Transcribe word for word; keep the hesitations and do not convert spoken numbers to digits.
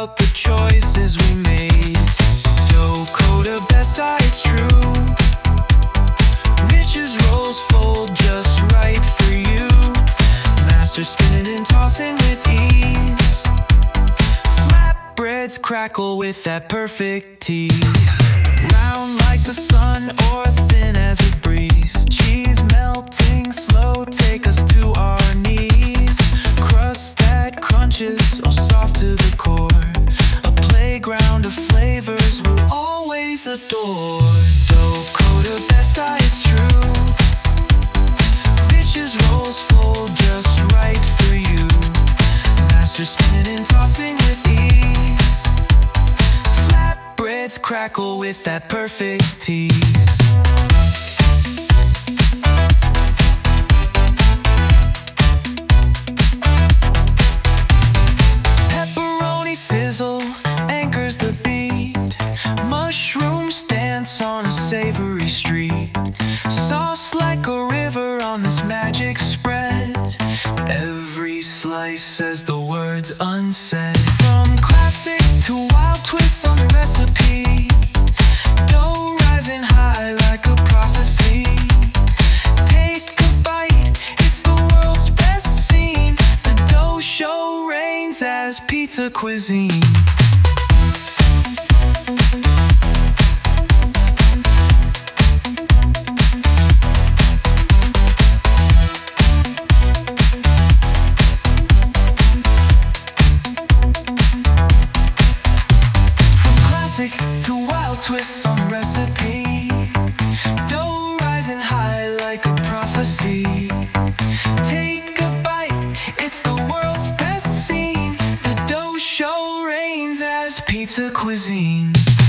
about the choices we made. Dough coated best, ah, it's true. Riches rolls fold just right for you. Master spinning and tossing with ease. Flatbreads crackle with that perfect tease. Round like the sun or thin as a breeze. Cheese melting slow, take us to our knees. Crust that crunches, oh soft to the core. A playground of flavors we'll always adore. Dough coated best, ah, it's true. Riches rolls fold just right for you. Master spinning and tossing with ease. Flatbreads crackle with that perfect tease. Sizzle anchors the beat. Mushrooms dance on a savory street. Sauce like a river on this magic spread. Every slice says the words unsaid. From classic to wild twists on the recipe. Dough rising high like a prophecy. Take a bite, it's the world's best scene. The dough show reigns as pizza cuisine. From classic to wild twists on the recipe. Dough rising high like a prophecy. Take a bite, it's the world's best scene. The dough show reigns as pizza cuisine.